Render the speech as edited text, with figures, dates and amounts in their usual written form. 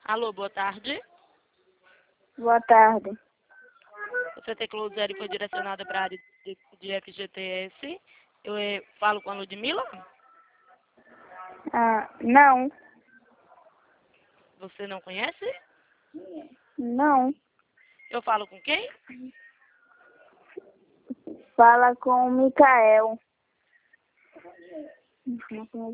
Alô, boa tarde. Boa tarde. O CT Closer foi direcionada para a área de FGTS. Eu falo com a Ludmila? Não. Você não conhece? Não. Eu falo com quem? Fala com o Micael.